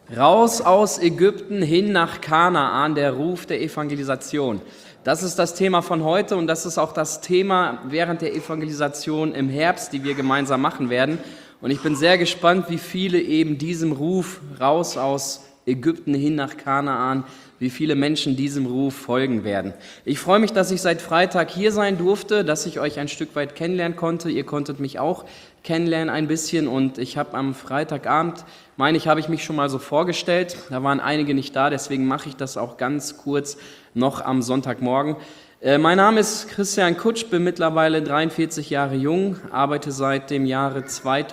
Raus aus Ägypten hin nach Kanaan, der Ruf der Evangelisation. Das ist das Thema von heute und das ist auch das Thema während der Evangelisation im Herbst, die wir gemeinsam machen werden. Und ich bin sehr gespannt, wie viele eben diesem Ruf raus aus Ägypten hin nach Kanaan, wie viele Menschen diesem Ruf folgen werden. Ich freue mich, dass ich seit Freitag hier sein durfte, dass ich euch ein Stück weit kennenlernen konnte. Ihr konntet mich auch kennenlernen ein bisschen und ich habe am Freitagabend, habe ich mich schon mal so vorgestellt. Da waren einige nicht da, deswegen mache ich das auch ganz kurz noch am Sonntagmorgen. Mein Name ist Christian Kutsch, bin mittlerweile 43 Jahre jung, arbeite seit dem Jahre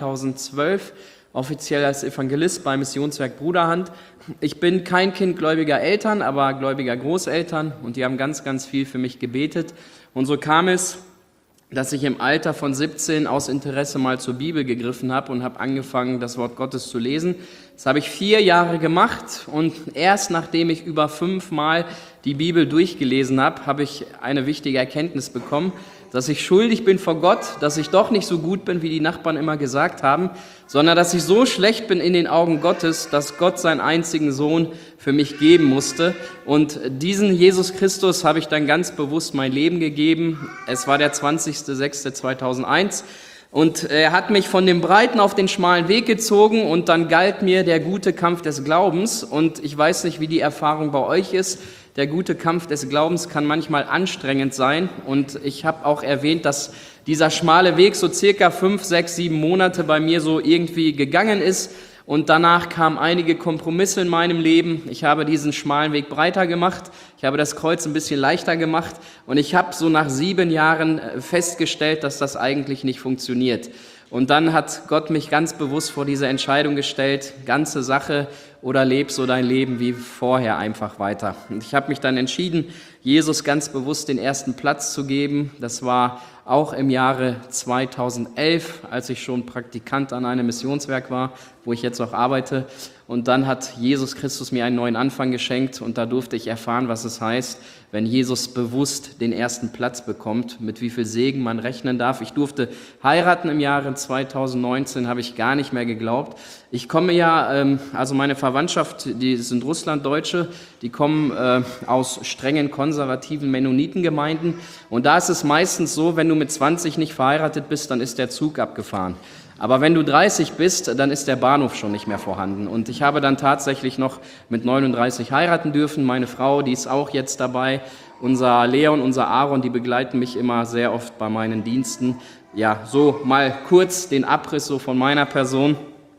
2012 offiziell als Evangelist beim Missionswerk Bruderhand. Ich bin kein Kind gläubiger Eltern, aber gläubiger Großeltern und die haben ganz, ganz viel für mich gebetet. Und so kam es, dass ich im Alter von 17 aus Interesse mal zur Bibel gegriffen habe und habe angefangen, das Wort Gottes zu lesen. Das habe ich 4 Jahre gemacht und erst nachdem ich über 5 Mal die Bibel durchgelesen habe, habe ich eine wichtige Erkenntnis bekommen, dass ich schuldig bin vor Gott, dass ich doch nicht so gut bin, wie die Nachbarn immer gesagt haben, sondern dass ich so schlecht bin in den Augen Gottes, dass Gott seinen einzigen Sohn für mich geben musste. Und diesen Jesus Christus habe ich dann ganz bewusst mein Leben gegeben. Es war der 20.06.2001 und er hat mich von dem breiten auf den schmalen Weg gezogen und dann galt mir der gute Kampf des Glaubens. Und ich weiß nicht, wie die Erfahrung bei euch ist. Der gute Kampf des Glaubens kann manchmal anstrengend sein und ich habe auch erwähnt, dass dieser schmale Weg so circa 5, 6, 7 Monate bei mir so irgendwie gegangen ist und danach kamen einige Kompromisse in meinem Leben. Ich habe diesen schmalen Weg breiter gemacht, ich habe das Kreuz ein bisschen leichter gemacht und ich habe so nach 7 Jahren festgestellt, dass das eigentlich nicht funktioniert. Und dann hat Gott mich ganz bewusst vor diese Entscheidung gestellt, ganze Sache oder lebst so dein Leben wie vorher einfach weiter. Und ich habe mich dann entschieden, Jesus ganz bewusst den ersten Platz zu geben. Das war auch im Jahre 2011, als ich schon Praktikant an einem Missionswerk war, wo ich jetzt auch arbeite. Und dann hat Jesus Christus mir einen neuen Anfang geschenkt und da durfte ich erfahren, was es heißt, wenn Jesus bewusst den ersten Platz bekommt, mit wie viel Segen man rechnen darf. Ich durfte heiraten im Jahre 2019, habe ich gar nicht mehr geglaubt. Ich komme ja, also meine Verwandtschaft, die sind Russlanddeutsche, die kommen aus strengen konservativen Mennonitengemeinden und da ist es meistens so, wenn du mit 20 nicht verheiratet bist, dann ist der Zug abgefahren. Aber wenn du 30 bist, dann ist der Bahnhof schon nicht mehr vorhanden. Und ich habe dann tatsächlich noch mit 39 heiraten dürfen. Meine Frau, die ist auch jetzt dabei. Unser Leon, unser Aaron, die begleiten mich immer sehr oft bei meinen Diensten. Ja, so mal kurz den Abriss so von meiner Person.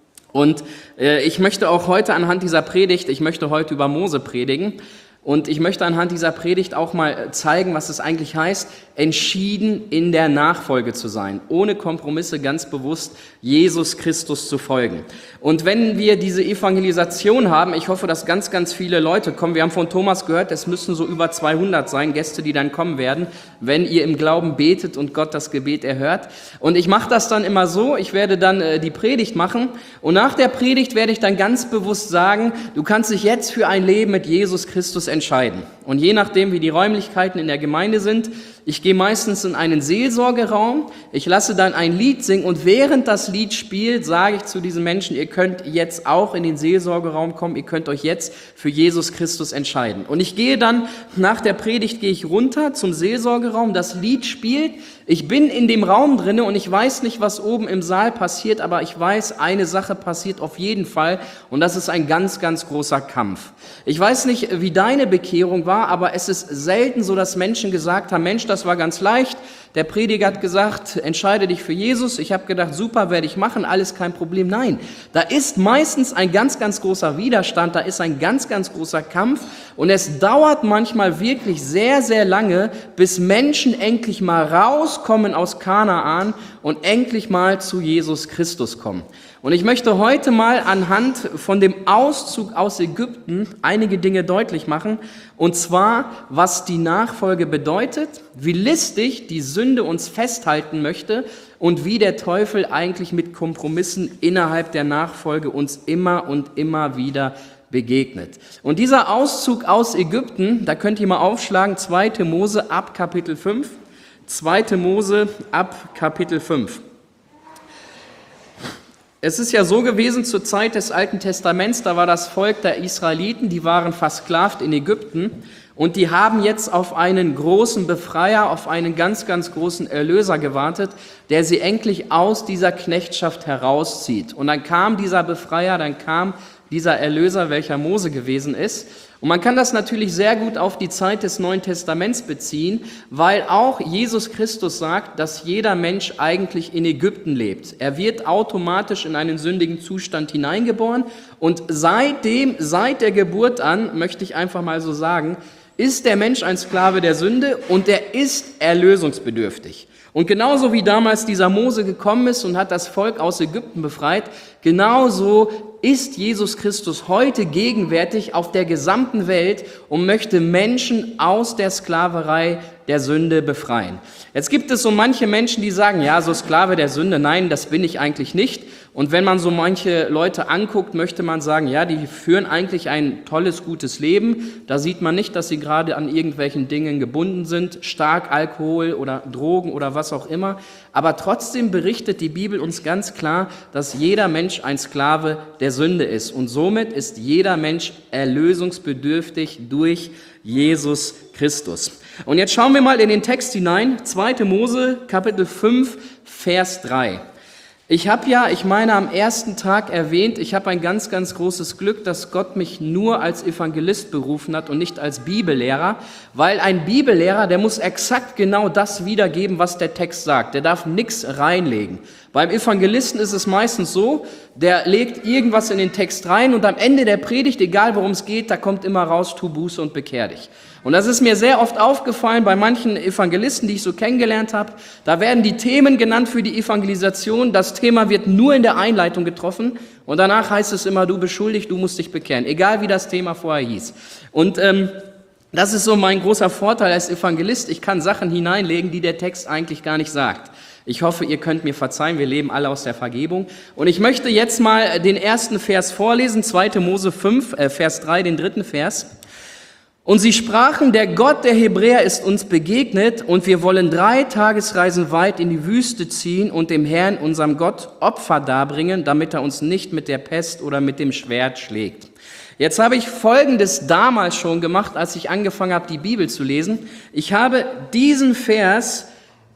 Und ich möchte auch heute anhand dieser Predigt, ich möchte heute über Mose predigen. Und ich möchte anhand dieser Predigt auch mal zeigen, was es eigentlich heißt, entschieden in der Nachfolge zu sein, ohne Kompromisse ganz bewusst Jesus Christus zu folgen. Und wenn wir diese Evangelisation haben, ich hoffe, dass ganz, ganz viele Leute kommen. Wir haben von Thomas gehört, es müssen so über 200 sein, Gäste, die dann kommen werden, wenn ihr im Glauben betet und Gott das Gebet erhört. Und ich mache das dann immer so, ich werde dann die Predigt machen und nach der Predigt werde ich dann ganz bewusst sagen, du kannst dich jetzt für ein Leben mit Jesus Christus entscheiden. Und je nachdem, wie die Räumlichkeiten in der Gemeinde sind, ich gehe meistens in einen Seelsorgeraum, ich lasse dann ein Lied singen und während das Lied spielt, sage ich zu diesen Menschen, ihr könnt jetzt auch in den Seelsorgeraum kommen, ihr könnt euch jetzt für Jesus Christus entscheiden. Und ich gehe dann, nach der Predigt gehe ich runter zum Seelsorgeraum, das Lied spielt, ich bin in dem Raum drinne und ich weiß nicht, was oben im Saal passiert, aber ich weiß, eine Sache passiert auf jeden Fall und das ist ein ganz, ganz großer Kampf. Ich weiß nicht, wie deine Bekehrung war, aber es ist selten so, dass Menschen gesagt haben, Mensch, das war ganz leicht. Der Prediger hat gesagt, entscheide dich für Jesus. Ich habe gedacht, super, werde ich machen, alles kein Problem. Nein, da ist meistens ein ganz, ganz großer Widerstand, da ist ein ganz, ganz großer Kampf und es dauert manchmal wirklich sehr, sehr lange, bis Menschen endlich mal rauskommen aus Kanaan und endlich mal zu Jesus Christus kommen. Und ich möchte heute mal anhand von dem Auszug aus Ägypten einige Dinge deutlich machen. Und zwar, was die Nachfolge bedeutet, wie listig die Sünde uns festhalten möchte und wie der Teufel eigentlich mit Kompromissen innerhalb der Nachfolge uns immer und immer wieder begegnet. Und dieser Auszug aus Ägypten, da könnt ihr mal aufschlagen, 2. Mose ab Kapitel 5. 2. Mose ab Kapitel 5. Es ist ja so gewesen zur Zeit des Alten Testaments, da war das Volk der Israeliten, die waren versklavt in Ägypten und die haben jetzt auf einen großen Befreier, auf einen ganz, ganz großen Erlöser gewartet, der sie endlich aus dieser Knechtschaft herauszieht. Und dann kam dieser Befreier, dann kam dieser Erlöser, welcher Mose gewesen ist. Und man kann das natürlich sehr gut auf die Zeit des Neuen Testaments beziehen, weil auch Jesus Christus sagt, dass jeder Mensch eigentlich in Ägypten lebt. Er wird automatisch in einen sündigen Zustand hineingeboren und seit der Geburt an, möchte ich einfach mal so sagen, ist der Mensch ein Sklave der Sünde und er ist erlösungsbedürftig. Und genauso wie damals dieser Mose gekommen ist und hat das Volk aus Ägypten befreit, genauso ist Jesus Christus heute gegenwärtig auf der gesamten Welt und möchte Menschen aus der Sklaverei der Sünde befreien. Jetzt gibt es so manche Menschen, die sagen, ja, so Sklave der Sünde, nein, das bin ich eigentlich nicht. Und wenn man so manche Leute anguckt, möchte man sagen, ja, die führen eigentlich ein tolles, gutes Leben. Da sieht man nicht, dass sie gerade an irgendwelchen Dingen gebunden sind, stark Alkohol oder Drogen oder was auch immer. Aber trotzdem berichtet die Bibel uns ganz klar, dass jeder Mensch ein Sklave der Sünde ist. Und somit ist jeder Mensch erlösungsbedürftig durch Jesus Christus. Und jetzt schauen wir mal in den Text hinein, 2. Mose, Kapitel 5, Vers 3. Ich meine am ersten Tag erwähnt, ich habe ein ganz, ganz großes Glück, dass Gott mich nur als Evangelist berufen hat und nicht als Bibellehrer, weil ein Bibellehrer, der muss exakt genau das wiedergeben, was der Text sagt. Der darf nichts reinlegen. Beim Evangelisten ist es meistens so, der legt irgendwas in den Text rein und am Ende der Predigt, egal worum es geht, da kommt immer raus, tu Buße und bekehr dich. Und das ist mir sehr oft aufgefallen bei manchen Evangelisten, die ich so kennengelernt habe. Da werden die Themen genannt für die Evangelisation. Das Thema wird nur in der Einleitung getroffen und danach heißt es immer, du bist schuldig, du musst dich bekehren, egal wie das Thema vorher hieß. Und das ist so mein großer Vorteil als Evangelist. Ich kann Sachen hineinlegen, die der Text eigentlich gar nicht sagt. Ich hoffe, ihr könnt mir verzeihen, wir leben alle aus der Vergebung. Und ich möchte jetzt mal den ersten Vers vorlesen, 2. Mose 5, Vers 3, den 3. Vers. Und sie sprachen, der Gott der Hebräer ist uns begegnet und wir wollen 3 Tagesreisen weit in die Wüste ziehen und dem Herrn, unserem Gott, Opfer darbringen, damit er uns nicht mit der Pest oder mit dem Schwert schlägt. Jetzt habe ich Folgendes damals schon gemacht, als ich angefangen habe, die Bibel zu lesen. Ich habe diesen Vers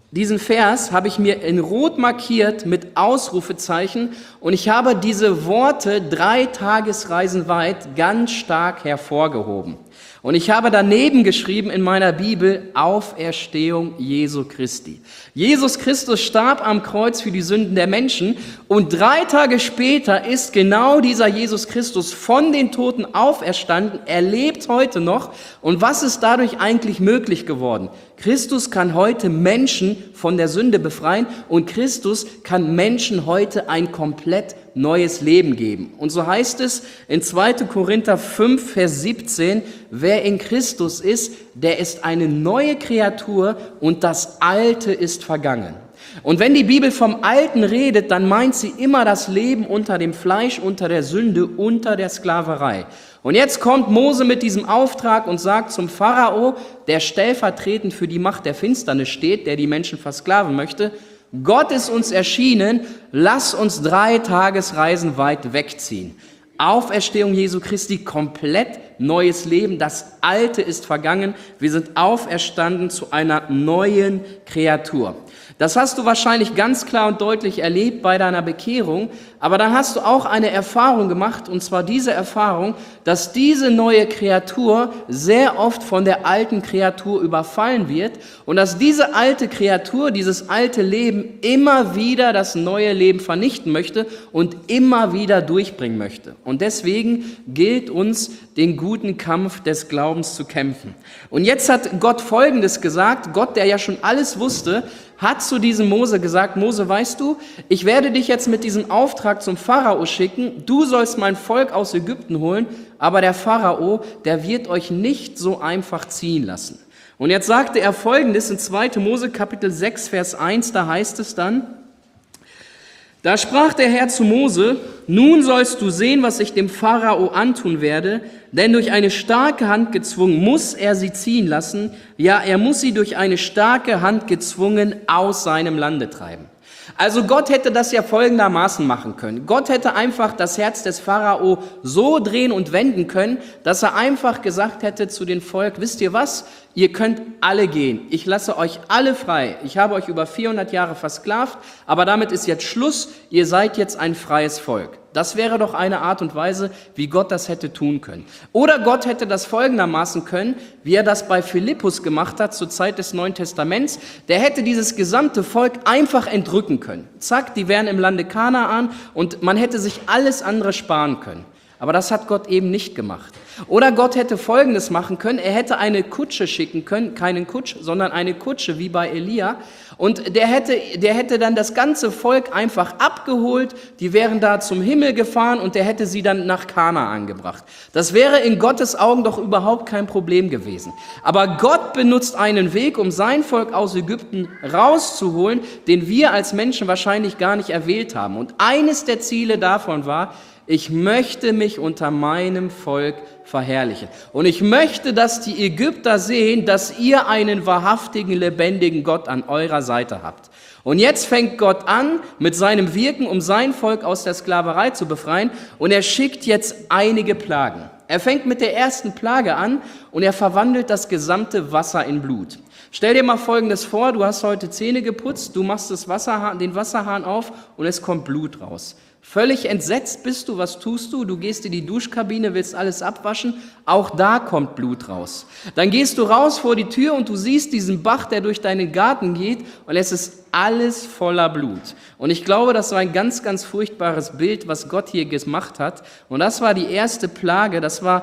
habe ich mir in Rot markiert mit Ausrufezeichen und ich habe diese Worte 3 Tagesreisen weit ganz stark hervorgehoben. Und ich habe daneben geschrieben in meiner Bibel Auferstehung Jesu Christi. Jesus Christus starb am Kreuz für die Sünden der Menschen und 3 Tage später ist genau dieser Jesus Christus von den Toten auferstanden. Er lebt heute noch. Und was ist dadurch eigentlich möglich geworden? Christus kann heute Menschen von der Sünde befreien und Christus kann Menschen heute ein komplett neues Leben geben. Und so heißt es in 2. Korinther 5, Vers 17, wer in Christus ist, der ist eine neue Kreatur und das Alte ist vergangen. Und wenn die Bibel vom Alten redet, dann meint sie immer das Leben unter dem Fleisch, unter der Sünde, unter der Sklaverei. Und jetzt kommt Mose mit diesem Auftrag und sagt zum Pharao, der stellvertretend für die Macht der Finsternis steht, der die Menschen versklaven möchte, Gott ist uns erschienen, lass uns 3 Tagesreisen weit wegziehen. Auferstehung Jesu Christi, komplett neues Leben, das Alte ist vergangen, wir sind auferstanden zu einer neuen Kreatur. Das hast du wahrscheinlich ganz klar und deutlich erlebt bei deiner Bekehrung, aber dann hast du auch eine Erfahrung gemacht, und zwar diese Erfahrung, dass diese neue Kreatur sehr oft von der alten Kreatur überfallen wird und dass diese alte Kreatur, dieses alte Leben immer wieder das neue Leben vernichten möchte und immer wieder durchbringen möchte. Und deswegen gilt uns, den guten Kampf des Glaubens zu kämpfen. Und jetzt hat Gott Folgendes gesagt, Gott, der ja schon alles wusste, hat zu diesem Mose gesagt, Mose, weißt du, ich werde dich jetzt mit diesem Auftrag zum Pharao schicken, du sollst mein Volk aus Ägypten holen, aber der Pharao, der wird euch nicht so einfach ziehen lassen. Und jetzt sagte er Folgendes in 2. Mose Kapitel 6, Vers 1, da heißt es dann, da sprach der Herr zu Mose, nun sollst du sehen, was ich dem Pharao antun werde, denn durch eine starke Hand gezwungen muss er sie ziehen lassen, ja, er muss sie durch eine starke Hand gezwungen aus seinem Lande treiben. Also Gott hätte das ja folgendermaßen machen können. Gott hätte einfach das Herz des Pharao so drehen und wenden können, dass er einfach gesagt hätte zu dem Volk, wisst ihr was, ihr könnt alle gehen, ich lasse euch alle frei, ich habe euch über 400 Jahre versklavt, aber damit ist jetzt Schluss, ihr seid jetzt ein freies Volk. Das wäre doch eine Art und Weise, wie Gott das hätte tun können. Oder Gott hätte das folgendermaßen können, wie er das bei Philippus gemacht hat zur Zeit des Neuen Testaments. Der hätte dieses gesamte Volk einfach entrücken können. Zack, die wären im Lande Kanaan und man hätte sich alles andere sparen können. Aber das hat Gott eben nicht gemacht. Oder Gott hätte Folgendes machen können, er hätte eine Kutsche schicken können, keinen Kutsch, sondern eine Kutsche wie bei Elia. Und der hätte dann das ganze Volk einfach abgeholt, die wären da zum Himmel gefahren und der hätte sie dann nach Kanaan gebracht. Das wäre in Gottes Augen doch überhaupt kein Problem gewesen. Aber Gott benutzt einen Weg, um sein Volk aus Ägypten rauszuholen, den wir als Menschen wahrscheinlich gar nicht erwählt haben. Und eines der Ziele davon war, ich möchte mich unter meinem Volk verherrlichen. Und ich möchte, dass die Ägypter sehen, dass ihr einen wahrhaftigen, lebendigen Gott an eurer Seite habt. Und jetzt fängt Gott an mit seinem Wirken, um sein Volk aus der Sklaverei zu befreien. Und er schickt jetzt einige Plagen. Er fängt mit der ersten Plage an und er verwandelt das gesamte Wasser in Blut. Stell dir mal Folgendes vor, du hast heute Zähne geputzt, du machst den Wasserhahn auf und es kommt Blut raus. Völlig entsetzt bist du, was tust du? Du gehst in die Duschkabine, willst alles abwaschen, auch da kommt Blut raus. Dann gehst du raus vor die Tür und du siehst diesen Bach, der durch deinen Garten geht und es ist alles voller Blut. Und ich glaube, das war ein ganz, ganz furchtbares Bild, was Gott hier gemacht hat. Und das war die erste Plage, das war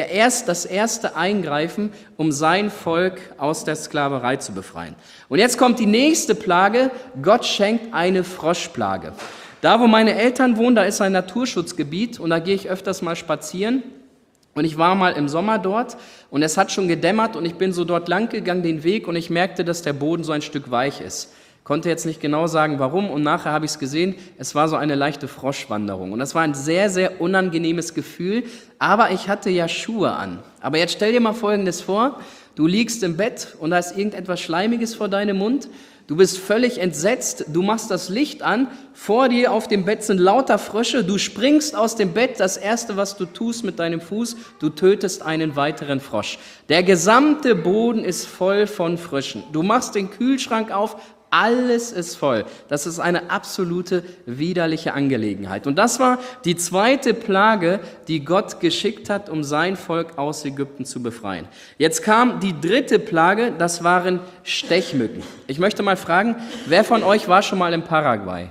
das erste Eingreifen, um sein Volk aus der Sklaverei zu befreien. Und jetzt kommt die nächste Plage, Gott schenkt eine Froschplage. Da, wo meine Eltern wohnen, da ist ein Naturschutzgebiet und da gehe ich öfters mal spazieren. Und ich war mal im Sommer dort und es hat schon gedämmert und ich bin so dort lang gegangen, den Weg, und ich merkte, dass der Boden so ein Stück weich ist. Konnte jetzt nicht genau sagen, warum, und nachher habe ich es gesehen, es war so eine leichte Froschwanderung. Und das war ein sehr, sehr unangenehmes Gefühl, aber ich hatte ja Schuhe an. Aber jetzt stell dir mal Folgendes vor, du liegst im Bett und da ist irgendetwas Schleimiges vor deinem Mund. Du bist völlig entsetzt, du machst das Licht an, vor dir auf dem Bett sind lauter Frösche, du springst aus dem Bett, das Erste, was du tust mit deinem Fuß, du tötest einen weiteren Frosch. Der gesamte Boden ist voll von Fröschen. Du machst den Kühlschrank auf, alles ist voll. Das ist eine absolute widerliche Angelegenheit. Und das war die zweite Plage, die Gott geschickt hat, um sein Volk aus Ägypten zu befreien. Jetzt kam die dritte Plage, das waren Stechmücken. Ich möchte mal fragen, wer von euch war schon mal in Paraguay?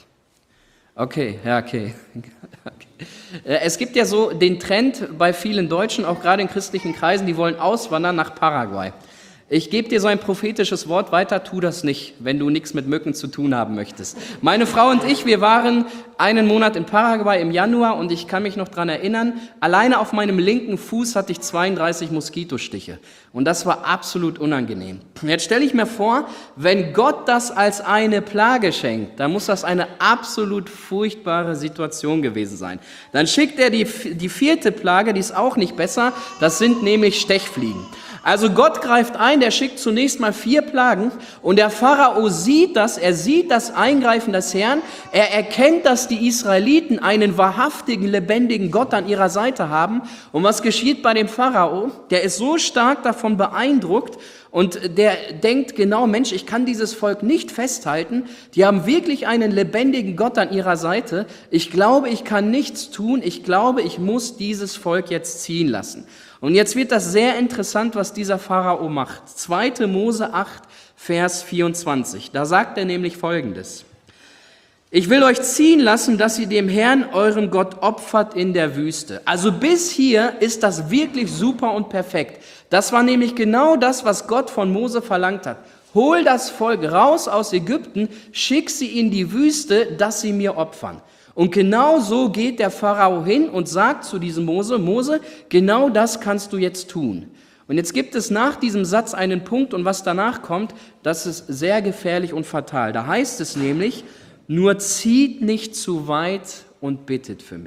Okay. Es gibt ja so den Trend bei vielen Deutschen, auch gerade in christlichen Kreisen, die wollen auswandern nach Paraguay. Ich gebe dir so ein prophetisches Wort weiter, tu das nicht, wenn du nichts mit Mücken zu tun haben möchtest. Meine Frau und ich, wir waren einen Monat in Paraguay im Januar und ich kann mich noch dran erinnern, alleine auf meinem linken Fuß hatte ich 32 Moskitostiche und das war absolut unangenehm. Jetzt stelle ich mir vor, wenn Gott das als eine Plage schenkt, dann muss das eine absolut furchtbare Situation gewesen sein. Dann schickt er die vierte Plage, die ist auch nicht besser, das sind nämlich Stechfliegen. Also Gott greift ein, der schickt zunächst mal 4 Plagen und der Pharao sieht das, er sieht das Eingreifen des Herrn, er erkennt, dass die Israeliten einen wahrhaftigen, lebendigen Gott an ihrer Seite haben. Und was geschieht bei dem Pharao? Der ist so stark davon beeindruckt und der denkt genau, Mensch, ich kann dieses Volk nicht festhalten, die haben wirklich einen lebendigen Gott an ihrer Seite. Ich glaube, ich kann nichts tun, ich glaube, ich muss dieses Volk jetzt ziehen lassen. Und jetzt wird das sehr interessant, was dieser Pharao macht. 2. Mose 8, Vers 24. Da sagt er nämlich Folgendes. Ich will euch ziehen lassen, dass ihr dem Herrn, eurem Gott, opfert in der Wüste. Also bis hier ist das wirklich super und perfekt. Das war nämlich genau das, was Gott von Mose verlangt hat. Hol das Volk raus aus Ägypten, schick sie in die Wüste, dass sie mir opfern. Und genau so geht der Pharao hin und sagt zu diesem Mose, genau das kannst du jetzt tun. Und jetzt gibt es nach diesem Satz einen Punkt und was danach kommt, das ist sehr gefährlich und fatal. Da heißt es nämlich, nur zieht nicht zu weit und bittet für mich.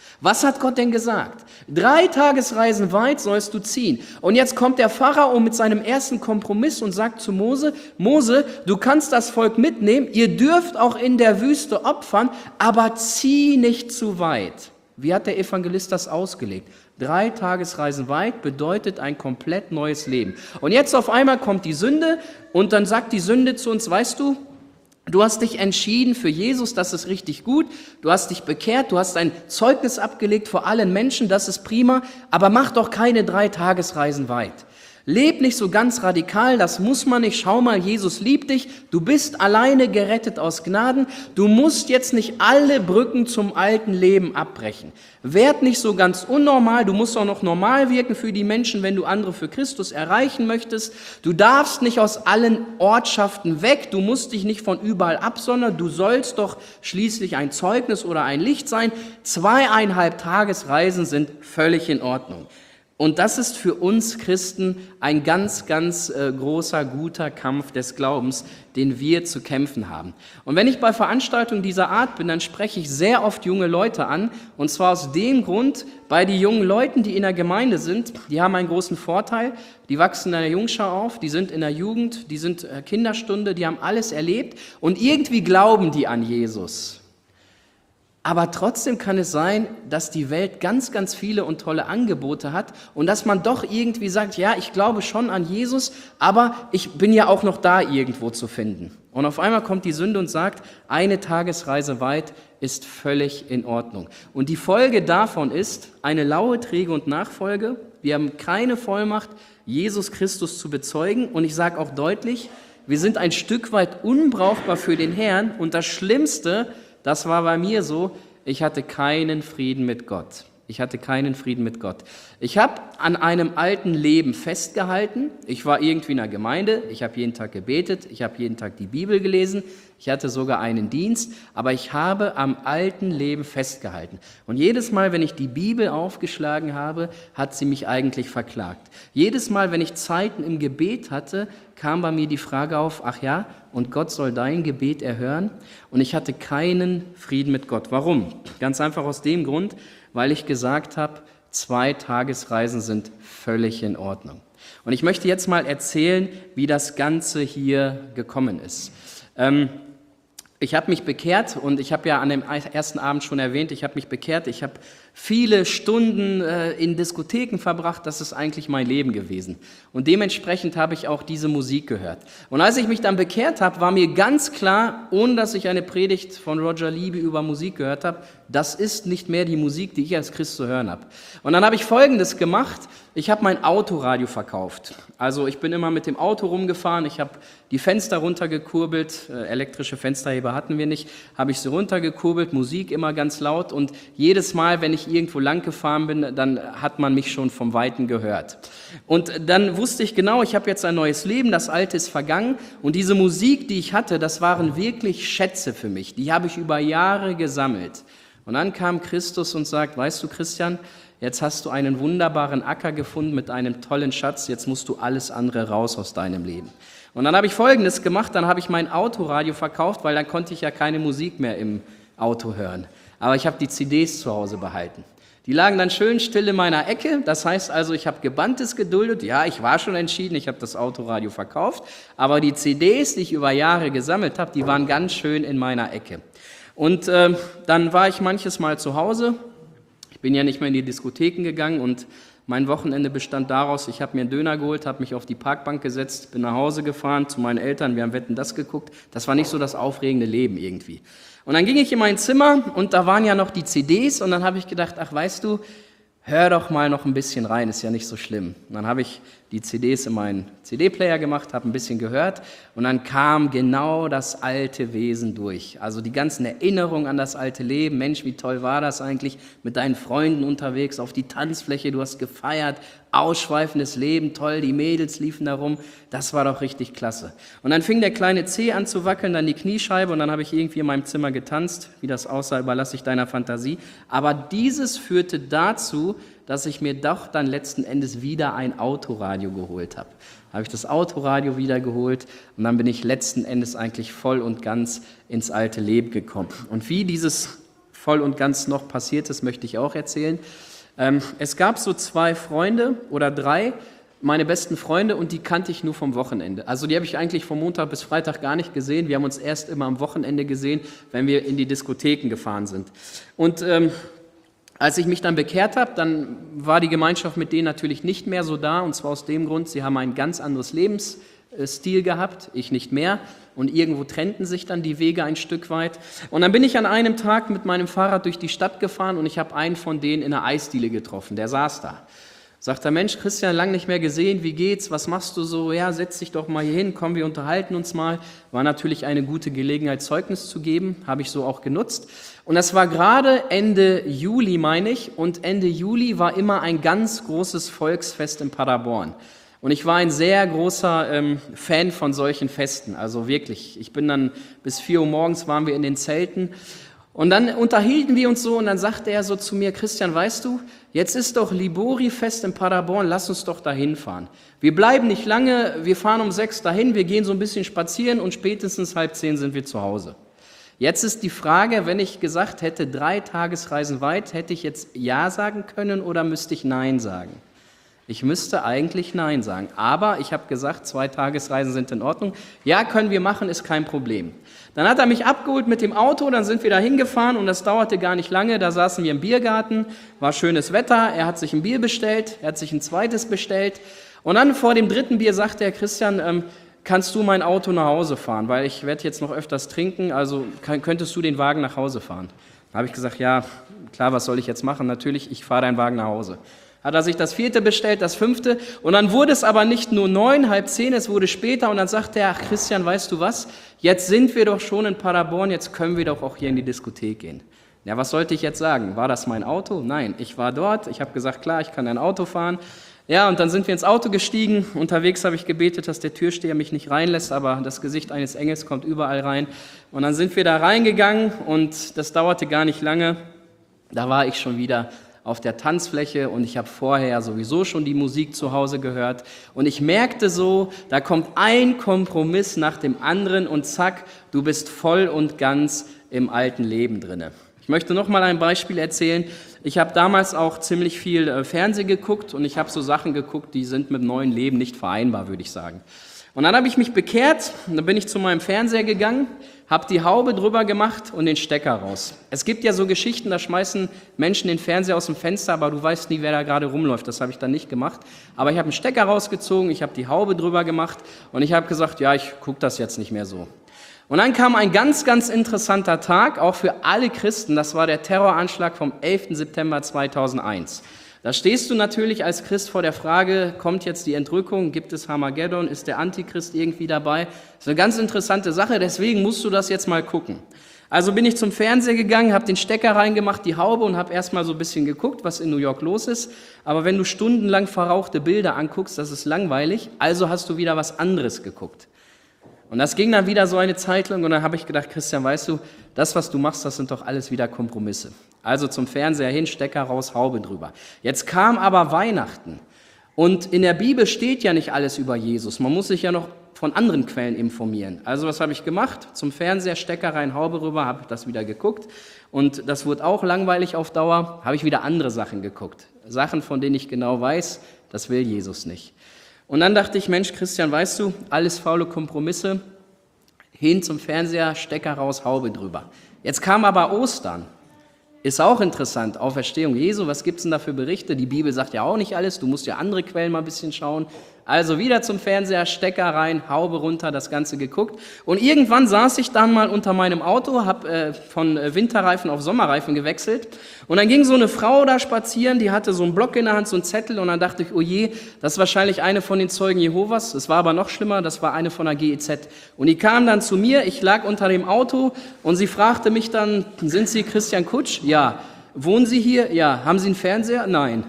Was hat Gott denn gesagt? 3 Tagesreisen weit sollst du ziehen. Und jetzt kommt der Pharao mit seinem ersten Kompromiss und sagt zu Mose, Mose, du kannst das Volk mitnehmen, ihr dürft auch in der Wüste opfern, aber zieh nicht zu weit. Wie hat der Evangelist das ausgelegt? 3 Tagesreisen weit bedeutet ein komplett neues Leben. Und jetzt auf einmal kommt die Sünde und dann sagt die Sünde zu uns, weißt du, du hast dich entschieden für Jesus, das ist richtig gut, du hast dich bekehrt, du hast ein Zeugnis abgelegt vor allen Menschen, das ist prima, aber mach doch keine 3 Tagesreisen weit. Leb nicht so ganz radikal, das muss man nicht. Schau mal, Jesus liebt dich, du bist alleine gerettet aus Gnaden, du musst jetzt nicht alle Brücken zum alten Leben abbrechen. Werd nicht so ganz unnormal, du musst auch noch normal wirken für die Menschen, wenn du andere für Christus erreichen möchtest. Du darfst nicht aus allen Ortschaften weg, du musst dich nicht von überall absondern, du sollst doch schließlich ein Zeugnis oder ein Licht sein. 2,5 Tagesreisen sind völlig in Ordnung. Und das ist für uns Christen ein ganz, ganz großer, guter Kampf des Glaubens, den wir zu kämpfen haben. Und wenn ich bei Veranstaltungen dieser Art bin, dann spreche ich sehr oft junge Leute an. Und zwar aus dem Grund, bei den jungen Leuten, die in der Gemeinde sind, die haben einen großen Vorteil. Die wachsen in der Jungschau auf, die sind in der Jugend, die sind Kinderstunde, die haben alles erlebt. Und irgendwie glauben die an Jesus. Aber trotzdem kann es sein, dass die Welt ganz, ganz viele und tolle Angebote hat und dass man doch irgendwie sagt, ja, ich glaube schon an Jesus, aber ich bin ja auch noch da irgendwo zu finden. Und auf einmal kommt die Sünde und sagt, 1 Tagesreise weit ist völlig in Ordnung. Und die Folge davon ist eine laue Träge und Nachfolge. Wir haben keine Vollmacht, Jesus Christus zu bezeugen. Und ich sage auch deutlich, wir sind ein Stück weit unbrauchbar für den Herrn. Und das Schlimmste, das war bei mir so, ich hatte keinen Frieden mit Gott. Ich hatte keinen Frieden mit Gott. Ich habe an einem alten Leben festgehalten. Ich war irgendwie in der Gemeinde, ich habe jeden Tag gebetet, ich habe jeden Tag die Bibel gelesen, ich hatte sogar einen Dienst, aber ich habe am alten Leben festgehalten. Und jedes Mal, wenn ich die Bibel aufgeschlagen habe, hat sie mich eigentlich verklagt. Jedes Mal, wenn ich Zeiten im Gebet hatte, kam bei mir die Frage auf, ach ja, und Gott soll dein Gebet erhören? Und ich hatte keinen Frieden mit Gott. Warum? Ganz einfach aus dem Grund, weil ich gesagt habe, 2 Tagesreisen sind völlig in Ordnung. Und ich möchte jetzt mal erzählen, wie das Ganze hier gekommen ist. Ich habe mich bekehrt und ich habe ja an dem ersten Abend schon erwähnt, ich habe mich bekehrt, ich habe viele Stunden in Diskotheken verbracht, das ist eigentlich mein Leben gewesen. Und dementsprechend habe ich auch diese Musik gehört. Und als ich mich dann bekehrt habe, war mir ganz klar, ohne dass ich eine Predigt von Roger Libby über Musik gehört habe, das ist nicht mehr die Musik, die ich als Christ zu hören habe. Und dann habe ich Folgendes gemacht, ich habe mein Autoradio verkauft. Also ich bin immer mit dem Auto rumgefahren, ich habe die Fenster runtergekurbelt, elektrische Fensterheber hatten wir nicht, habe ich sie runtergekurbelt, Musik immer ganz laut und jedes Mal, wenn ich irgendwo lang gefahren bin, dann hat man mich schon vom Weiten gehört. Und dann wusste ich genau, ich habe jetzt ein neues Leben, das Alte ist vergangen und diese Musik, die ich hatte, das waren wirklich Schätze für mich, die habe ich über Jahre gesammelt. Und dann kam Christus und sagt, weißt du Christian, jetzt hast du einen wunderbaren Acker gefunden mit einem tollen Schatz, jetzt musst du alles andere raus aus deinem Leben. Und dann habe ich Folgendes gemacht, dann habe ich mein Autoradio verkauft, weil dann konnte ich ja keine Musik mehr im Auto hören. Aber ich habe die CDs zu Hause behalten. Die lagen dann schön still in meiner Ecke, das heißt also, ich habe Gebanntes geduldet, ja, ich war schon entschieden, ich habe das Autoradio verkauft, aber die CDs, die ich über Jahre gesammelt habe, die waren ganz schön in meiner Ecke. Und dann war ich manches Mal zu Hause, ich bin ja nicht mehr in die Diskotheken gegangen und mein Wochenende bestand daraus, ich habe mir einen Döner geholt, habe mich auf die Parkbank gesetzt, bin nach Hause gefahren zu meinen Eltern, wir haben Wetten, das geguckt. Das war nicht so das aufregende Leben irgendwie. Und dann ging ich in mein Zimmer und da waren ja noch die CDs und dann habe ich gedacht, ach weißt du, hör doch mal noch ein bisschen rein, ist ja nicht so schlimm. Und dann habe ich die CDs in meinen CD-Player gemacht, habe ein bisschen gehört und dann kam genau das alte Wesen durch. Also die ganzen Erinnerungen an das alte Leben. Mensch, wie toll war das eigentlich, mit deinen Freunden unterwegs auf die Tanzfläche, du hast gefeiert, ausschweifendes Leben, toll, die Mädels liefen da rum, das war doch richtig klasse. Und dann fing der kleine Zeh an zu wackeln, dann die Kniescheibe und dann habe ich irgendwie in meinem Zimmer getanzt. Wie das aussah, überlasse ich deiner Fantasie. Aber dieses führte dazu, dass ich mir doch dann letzten Endes wieder ein Autoradio geholt habe. Habe ich das Autoradio wieder geholt und dann bin ich letzten Endes eigentlich voll und ganz ins alte Leben gekommen. Und wie dieses voll und ganz noch passiert ist, möchte ich auch erzählen. Es gab so 2 Freunde oder 3, meine besten Freunde, und die kannte ich nur vom Wochenende. Also die habe ich eigentlich von Montag bis Freitag gar nicht gesehen. Wir haben uns erst immer am Wochenende gesehen, wenn wir in die Diskotheken gefahren sind. Und als ich mich dann bekehrt habe, dann war die Gemeinschaft mit denen natürlich nicht mehr so da. Und zwar aus dem Grund, sie haben ein ganz anderes Lebensstil gehabt, ich nicht mehr. Und irgendwo trennten sich dann die Wege ein Stück weit. Und dann bin ich an einem Tag mit meinem Fahrrad durch die Stadt gefahren und ich habe einen von denen in einer Eisdiele getroffen, der saß da. Sagt der Mensch, Christian, lang nicht mehr gesehen, wie geht's, was machst du so? Ja, setz dich doch mal hier hin, komm, wir unterhalten uns mal. War natürlich eine gute Gelegenheit, Zeugnis zu geben, habe ich so auch genutzt. Und das war gerade Ende Juli, meine ich, und Ende Juli war immer ein ganz großes Volksfest in Paderborn. Und ich war ein sehr großer Fan von solchen Festen, also wirklich. Ich bin dann bis 4 Uhr morgens waren wir in den Zelten. Und dann unterhielten wir uns so und dann sagte er so zu mir, Christian, weißt du, jetzt ist doch Libori-Fest in Paderborn, lass uns doch dahin fahren. Wir bleiben nicht lange, wir fahren um 6 dahin, wir gehen so ein bisschen spazieren und spätestens 9:30 sind wir zu Hause. Jetzt ist die Frage, wenn ich gesagt hätte, 3 Tagesreisen weit, hätte ich jetzt Ja sagen können oder müsste ich Nein sagen? Ich müsste eigentlich Nein sagen, aber ich habe gesagt, 2 Tagesreisen sind in Ordnung. Ja, können wir machen, ist kein Problem. Dann hat er mich abgeholt mit dem Auto, dann sind wir da hingefahren und das dauerte gar nicht lange. Da saßen wir im Biergarten, war schönes Wetter, er hat sich ein Bier bestellt, er hat sich ein zweites bestellt. Und dann vor dem 3. Bier sagte er, Christian, kannst du mein Auto nach Hause fahren, weil ich werde jetzt noch öfters trinken, also könntest du den Wagen nach Hause fahren? Da habe ich gesagt, ja, klar, was soll ich jetzt machen? Natürlich, ich fahre deinen Wagen nach Hause. Hat er sich das 4. bestellt, das 5. und dann wurde es aber nicht nur 9, 9:30, es wurde später und dann sagte er, ach Christian, weißt du was, jetzt sind wir doch schon in Paderborn, jetzt können wir doch auch hier in die Diskothek gehen. Ja, was sollte ich jetzt sagen? War das mein Auto? Nein, ich war dort, ich habe gesagt, klar, ich kann dein Auto fahren. Ja, und dann sind wir ins Auto gestiegen, unterwegs habe ich gebetet, dass der Türsteher mich nicht reinlässt, aber das Gesicht eines Engels kommt überall rein. Und dann sind wir da reingegangen und das dauerte gar nicht lange, da war ich schon wieder auf der Tanzfläche und ich habe vorher sowieso schon die Musik zu Hause gehört und ich merkte so, da kommt ein Kompromiss nach dem anderen und zack, du bist voll und ganz im alten Leben drinne. Ich möchte noch mal ein Beispiel erzählen. Ich habe damals auch ziemlich viel Fernsehen geguckt und ich habe so Sachen geguckt, die sind mit dem neuen Leben nicht vereinbar, würde ich sagen. Und dann habe ich mich bekehrt, und dann bin ich zu meinem Fernseher gegangen, habe die Haube drüber gemacht und den Stecker raus. Es gibt ja so Geschichten, da schmeißen Menschen den Fernseher aus dem Fenster, aber du weißt nie, wer da gerade rumläuft. Das habe ich dann nicht gemacht. Aber ich habe einen Stecker rausgezogen, ich habe die Haube drüber gemacht und ich habe gesagt, ja, ich gucke das jetzt nicht mehr so. Und dann kam ein ganz, ganz interessanter Tag, auch für alle Christen. Das war der Terroranschlag vom 11. September 2001. Da stehst du natürlich als Christ vor der Frage, kommt jetzt die Entrückung, gibt es Armageddon, ist der Antichrist irgendwie dabei? Das ist eine ganz interessante Sache, deswegen musst du das jetzt mal gucken. Also bin ich zum Fernseher gegangen, habe den Stecker reingemacht, die Haube und habe erstmal so ein bisschen geguckt, was in New York los ist. Aber wenn du stundenlang verrauchte Bilder anguckst, das ist langweilig, also hast du wieder was anderes geguckt. Und das ging dann wieder so eine Zeit lang und dann habe ich gedacht, Christian, weißt du, das, was du machst, das sind doch alles wieder Kompromisse. Also zum Fernseher hin, Stecker raus, Haube drüber. Jetzt kam aber Weihnachten und in der Bibel steht ja nicht alles über Jesus. Man muss sich ja noch von anderen Quellen informieren. Also was habe ich gemacht? Zum Fernseher, Stecker rein, Haube rüber, habe das wieder geguckt und das wurde auch langweilig auf Dauer, habe ich wieder andere Sachen geguckt. Sachen, von denen ich genau weiß, das will Jesus nicht. Und dann dachte ich, Mensch, Christian, weißt du, alles faule Kompromisse, hin zum Fernseher, Stecker raus, Haube drüber. Jetzt kam aber Ostern. Ist auch interessant, Auferstehung Jesu, was gibt's denn da für Berichte? Die Bibel sagt ja auch nicht alles, du musst ja andere Quellen mal ein bisschen schauen. Also wieder zum Fernseher, Stecker rein, Haube runter, das Ganze geguckt. Und irgendwann saß ich dann mal unter meinem Auto, habe von Winterreifen auf Sommerreifen gewechselt. Und dann ging so eine Frau da spazieren, die hatte so einen Block in der Hand, so einen Zettel. Und dann dachte ich, oh je, das ist wahrscheinlich eine von den Zeugen Jehovas. Es war aber noch schlimmer, das war eine von der GEZ. Und die kam dann zu mir, ich lag unter dem Auto und sie fragte mich dann, sind Sie Christian Kutsch? Ja. Wohnen Sie hier? Ja. Haben Sie einen Fernseher? Nein.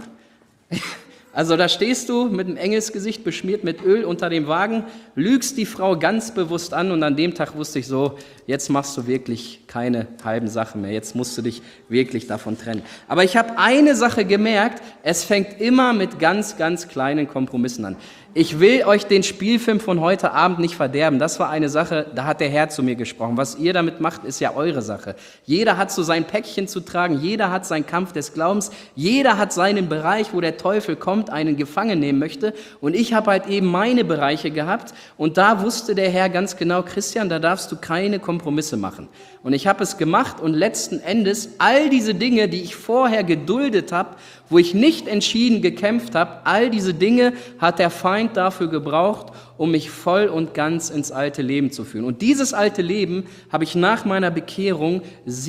Also da stehst du mit einem Engelsgesicht beschmiert mit Öl unter dem Wagen, lügst die Frau ganz bewusst an und an dem Tag wusste ich so, jetzt machst du wirklich keine halben Sachen mehr, jetzt musst du dich wirklich davon trennen. Aber ich habe eine Sache gemerkt, es fängt immer mit ganz, ganz kleinen Kompromissen an. Ich will euch den Spielfilm von heute Abend nicht verderben. Das war eine Sache, da hat der Herr zu mir gesprochen. Was ihr damit macht, ist ja eure Sache. Jeder hat so sein Päckchen zu tragen, jeder hat seinen Kampf des Glaubens, jeder hat seinen Bereich, wo der Teufel kommt, einen gefangen nehmen möchte. Und ich habe halt eben meine Bereiche gehabt und da wusste der Herr ganz genau, Christian, da darfst du keine Kompromisse machen. Und ich habe es gemacht und letzten Endes all diese Dinge, die ich vorher geduldet habe, wo ich nicht entschieden gekämpft habe, all diese Dinge hat der Feind dafür gebraucht, um mich voll und ganz ins alte Leben zu führen. Und dieses alte Leben habe ich nach meiner Bekehrung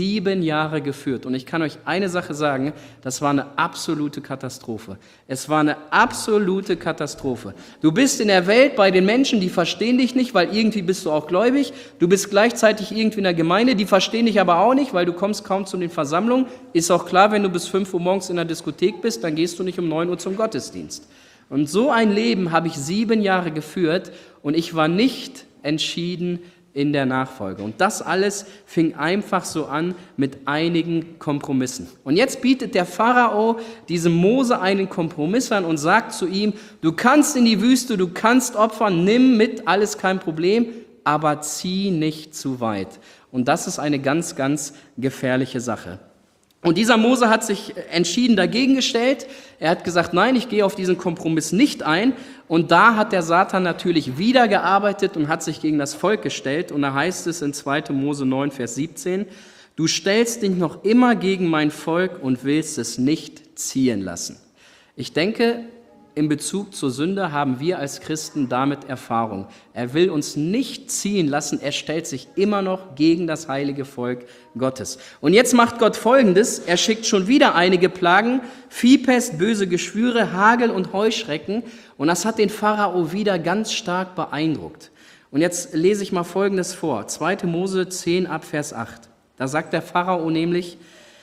7 Jahre geführt. Und ich kann euch eine Sache sagen, das war eine absolute Katastrophe. Es war eine absolute Katastrophe. Du bist in der Welt bei den Menschen, die verstehen dich nicht, weil irgendwie bist du auch gläubig. Du bist gleichzeitig irgendwie in der Gemeinde, die verstehen dich aber auch nicht, weil du kommst kaum zu den Versammlungen. Ist auch klar, wenn du bis 5 Uhr morgens in der Diskothek bist, dann gehst du nicht um 9 Uhr zum Gottesdienst. Und so ein Leben habe ich 7 Jahre geführt und ich war nicht entschieden in der Nachfolge. Und das alles fing einfach so an mit einigen Kompromissen. Und jetzt bietet der Pharao diesem Mose einen Kompromiss an und sagt zu ihm, du kannst in die Wüste, du kannst opfern, nimm mit, alles kein Problem, aber zieh nicht zu weit. Und das ist eine ganz, ganz gefährliche Sache. Und dieser Mose hat sich entschieden dagegen gestellt. Er hat gesagt, nein, ich gehe auf diesen Kompromiss nicht ein. Und da hat der Satan natürlich wieder gearbeitet und hat sich gegen das Volk gestellt. Und da heißt es in 2. Mose 9, Vers 17, du stellst dich noch immer gegen mein Volk und willst es nicht ziehen lassen. Ich denke, in Bezug zur Sünde haben wir als Christen damit Erfahrung. Er will uns nicht ziehen lassen, er stellt sich immer noch gegen das heilige Volk Gottes. Und jetzt macht Gott Folgendes, er schickt schon wieder einige Plagen, Viehpest, böse Geschwüre, Hagel und Heuschrecken. Und das hat den Pharao wieder ganz stark beeindruckt. Und jetzt lese ich mal Folgendes vor, 2. Mose 10 ab Vers 8. Da sagt der Pharao nämlich,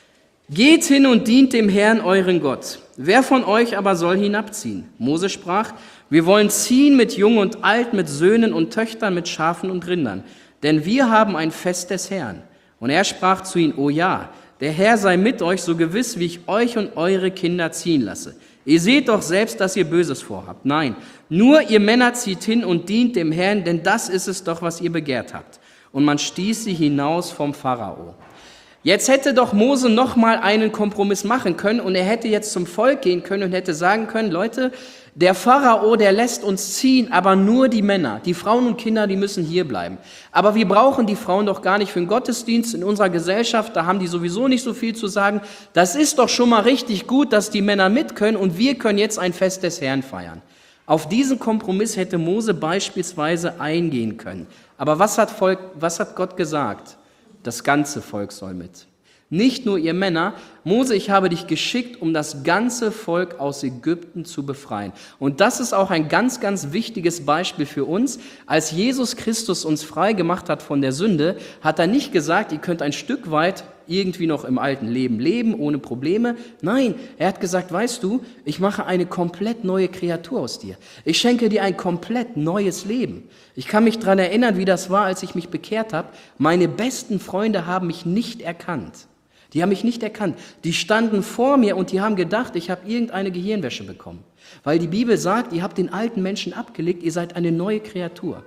geht hin und dient dem Herrn, euren Gott. Wer von euch aber soll hinabziehen? Mose sprach, wir wollen ziehen mit Jung und Alt, mit Söhnen und Töchtern, mit Schafen und Rindern. Denn wir haben ein Fest des Herrn. Und er sprach zu ihnen, o ja, der Herr sei mit euch, so gewiss, wie ich euch und eure Kinder ziehen lasse. Ihr seht doch selbst, dass ihr Böses vorhabt. Nein, nur ihr Männer zieht hin und dient dem Herrn, denn das ist es doch, was ihr begehrt habt. Und man stieß sie hinaus vom Pharao. Jetzt hätte doch Mose noch mal einen Kompromiss machen können und er hätte jetzt zum Volk gehen können und hätte sagen können, Leute, der Pharao, der lässt uns ziehen, aber nur die Männer, die Frauen und Kinder, die müssen hier bleiben. Aber wir brauchen die Frauen doch gar nicht für den Gottesdienst in unserer Gesellschaft, da haben die sowieso nicht so viel zu sagen. Das ist doch schon mal richtig gut, dass die Männer mit können und wir können jetzt ein Fest des Herrn feiern. Auf diesen Kompromiss hätte Mose beispielsweise eingehen können. Aber was hat Gott gesagt? Das ganze Volk soll mit. Nicht nur ihr Männer. Mose, ich habe dich geschickt, um das ganze Volk aus Ägypten zu befreien. Und das ist auch ein ganz, ganz wichtiges Beispiel für uns. Als Jesus Christus uns frei gemacht hat von der Sünde, hat er nicht gesagt, ihr könnt ein Stück weit irgendwie noch im alten Leben leben, ohne Probleme. Nein, er hat gesagt, weißt du, ich mache eine komplett neue Kreatur aus dir. Ich schenke dir ein komplett neues Leben. Ich kann mich daran erinnern, wie das war, als ich mich bekehrt habe. Meine besten Freunde haben mich nicht erkannt. Die haben mich nicht erkannt. Die standen vor mir und die haben gedacht, ich habe irgendeine Gehirnwäsche bekommen. Weil die Bibel sagt, ihr habt den alten Menschen abgelegt, ihr seid eine neue Kreatur.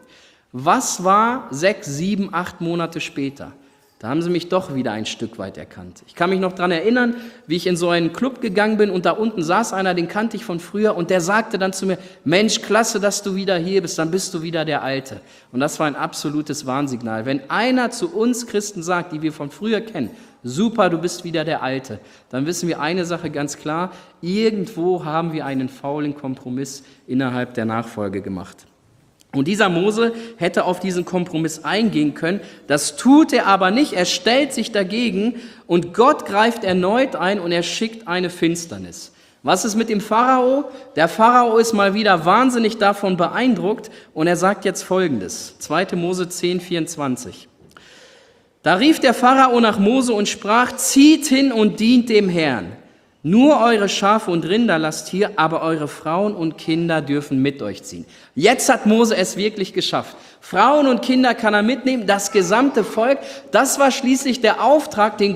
Was war 6, 7, 8 Monate später? Da haben sie mich doch wieder ein Stück weit erkannt. Ich kann mich noch daran erinnern, wie ich in so einen Club gegangen bin und da unten saß einer, den kannte ich von früher und der sagte dann zu mir, Mensch, klasse, dass du wieder hier bist, dann bist du wieder der Alte. Und das war ein absolutes Warnsignal. Wenn einer zu uns Christen sagt, die wir von früher kennen, super, du bist wieder der Alte, dann wissen wir eine Sache ganz klar, irgendwo haben wir einen faulen Kompromiss innerhalb der Nachfolge gemacht. Und dieser Mose hätte auf diesen Kompromiss eingehen können, das tut er aber nicht, er stellt sich dagegen und Gott greift erneut ein und er schickt eine Finsternis. Was ist mit dem Pharao? Der Pharao ist mal wieder wahnsinnig davon beeindruckt und er sagt jetzt Folgendes, 2. Mose 10, 24. Da rief der Pharao nach Mose und sprach, zieht hin und dient dem Herrn. Nur eure Schafe und Rinder lasst hier, aber eure Frauen und Kinder dürfen mit euch ziehen. Jetzt hat Mose es wirklich geschafft. Frauen und Kinder kann er mitnehmen, das gesamte Volk. Das war schließlich der Auftrag, den